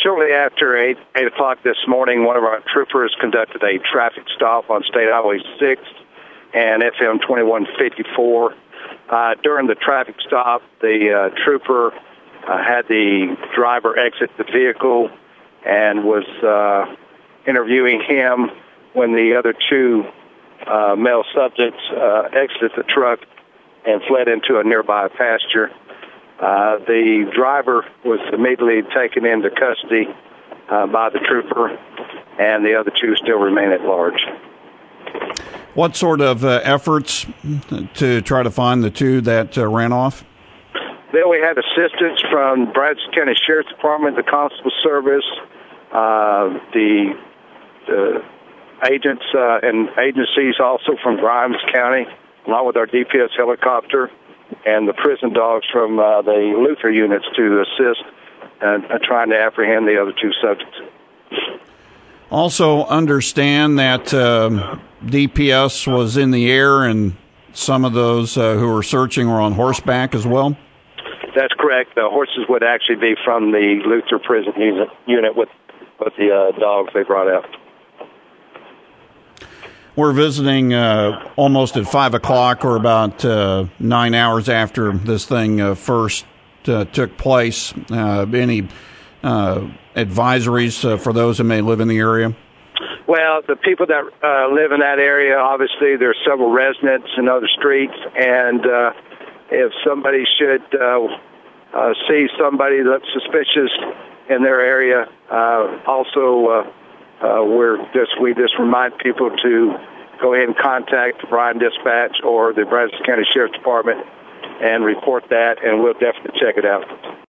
shortly after 8 o'clock this morning, one of our troopers conducted a traffic stop on State Highway 6 and FM 2154. During the traffic stop, the trooper had the driver exit the vehicle and was interviewing him when the other two male subjects exited the truck and fled into a nearby pasture. The driver was immediately taken into custody by the trooper, and the other two still remain at large. What sort of efforts to try to find the two that ran off? Then we had assistance from Brazos County Sheriff's Department, the Constable Service, the agents and agencies also from Grimes County, along with our DPS helicopter, and the prison dogs from the Luther units to assist trying to apprehend the other two subjects. Also understand that DPS was in the air, and some of those who were searching were on horseback as well? That's correct. The horses would actually be from the Luther prison unit with the dogs they brought out. We're visiting almost at 5 o'clock, or about 9 hours after this thing first took place. Any advisories for those who may live in the area? Well, the people that live in that area, obviously there are several residents in other streets, and if somebody should see somebody that's suspicious in their area, we just remind people to go ahead and contact the Bryan Dispatch or the Brazos County Sheriff's Department and report that, and we'll definitely check it out.